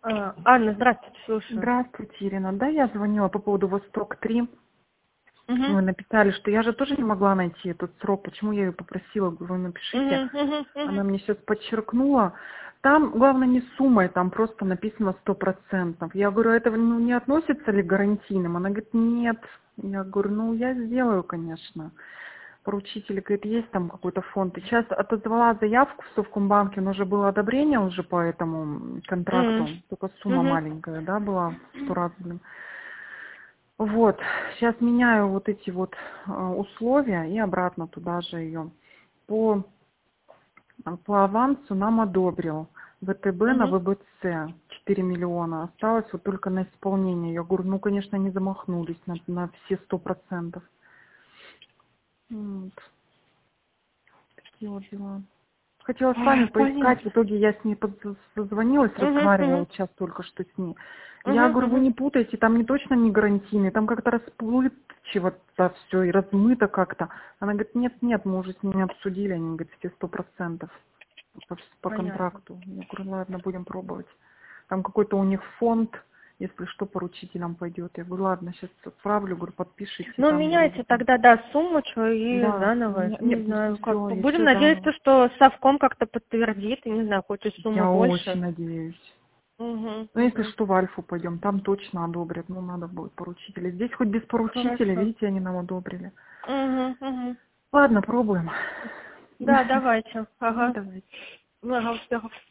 Анна, здравствуйте, слушаю. Здравствуйте, Ирина. Да, я звонила по поводу Восток-3. Угу. Вы написали, что я же тоже не могла найти этот срок. Почему я ее попросила? Говорю, вы напишите. Она мне сейчас подчеркнула. Там, главное, не суммой, там просто написано 100%. Я говорю, это не относится ли к гарантийным? Она говорит, нет. Я говорю, я сделаю, конечно. Поручитель говорит, есть там какой-то фонд. И сейчас отозвала заявку в Совкомбанке, но уже было одобрение уже по этому контракту. Только сумма маленькая, да, была в 100 раз, блин. Вот, сейчас меняю вот эти вот условия и обратно туда же ее. По авансу нам одобрил ВТБ на ВБЦ 4 миллиона. Осталось вот только на исполнение. Я говорю, конечно, они замахнулись на все 100%. Вот. Такие вот дела. Хотела с вами поискать, в итоге я с ней позвонилась, разговаривала сейчас только что с ней. Я говорю, вы не путайте, там не точно не гарантийный, там как-то расплывчиво-то все и размыто как-то. Она говорит, нет, мы уже с ними обсудили, они говорят, все 100% по контракту. Я говорю, ладно, будем пробовать. Там какой-то у них фонд, если что, поручителям пойдет. Я говорю, ладно, сейчас отправлю, говорю, подпишите. Ну, Там меняйте вроде. тогда, сумму, что и Да, заново. Не нет, знаю, как. все, Будем еще надеяться, заново. что Совком как-то подтвердит, и не знаю, хоть и сумма Я очень больше. надеюсь. Ну, если что, в Альфу пойдем, там точно одобрят, надо будет поручителя. Здесь хоть без поручителя, Хорошо. видите, они нам одобрили. Ладно, пробуем. Да, давайте. Ага. Давайте. Много успехов.